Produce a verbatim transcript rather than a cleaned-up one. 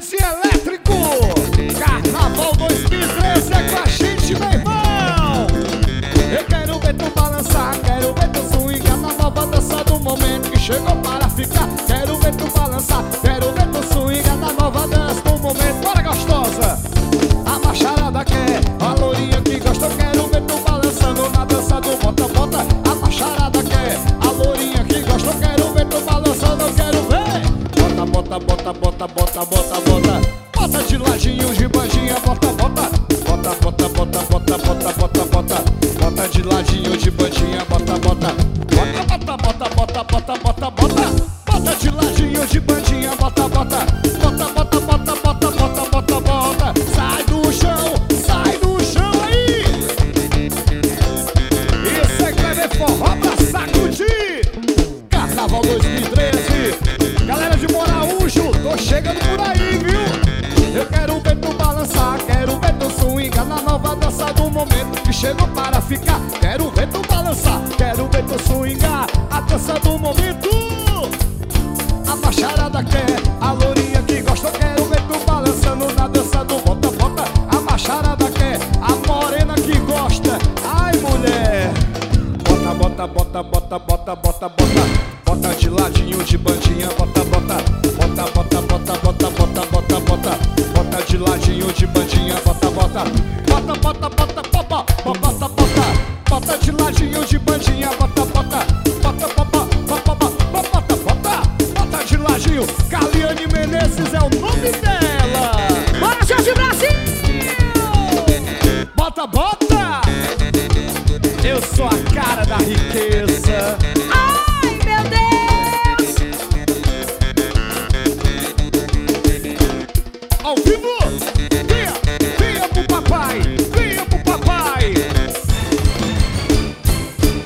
Dance Elétrico, Carnaval dois mil e treze é com a gente, meu irmão. Eu quero ver tu balançar, quero ver tu swingar na nova dança do momento que chegou para ficar. Quero ver tu balançar, quero ver tu swingar na nova dança do momento. Bora, gostosa! A macharada quer, a lourinha que gosta. Eu quero ver tu balançando na dança do bota-bota. A macharada quer, a lourinha que gosta. Eu quero ver tu balançando, eu quero ver. Bota, bota, bota, bota, bota, bota. Bota de ladinho, de bandinha, bota, bota. Bota, bota, bota, bota, bota, bota, bota. Bota de ladinho, de bandinha, bota, bota. Bota, bota, bota, bota, bota, bota, bota. Bota de ladinho, de bandinha, bota, bota. Bota, bota, bota, bota, bota, bota, bota. Sai do chão, sai do chão aí. Isso é Kleber Forró pra sacudir. Carnaval dois mil e treze. Galera de Moraújo, tô chegando por aí, viu? Eu quero ver tu balançar, quero ver tu swingar na nova dança do momento que chegou para ficar. Quero ver tu balançar, quero ver tu swingar a dança do momento. A macharada quer, a lourinha que gosta. Eu quero ver tu balançando na dança do bota-bota. A macharada quer, a morena que gosta. Ai, mulher! Bota, bota, bota, bota, bota, bota, bota. Bota de ladinho, de bandinha, bota, bota. Bota, bota, bota, bota, bota, bota, bota. Bota de ladinho, de bandinha, bota, bota. Bota, bota, bota, bota, bota, bota. Bota de ladinho, de bandinha, bota, bota. Bota, bota, bota, bota, bota, bota. Bota de ladinho. Caliane Menezes é o nome dela. Bora, Jorge Brasil! Bota, bota. Eu sou a cara da riqueza. Ai, meu Deus! Ao vivo!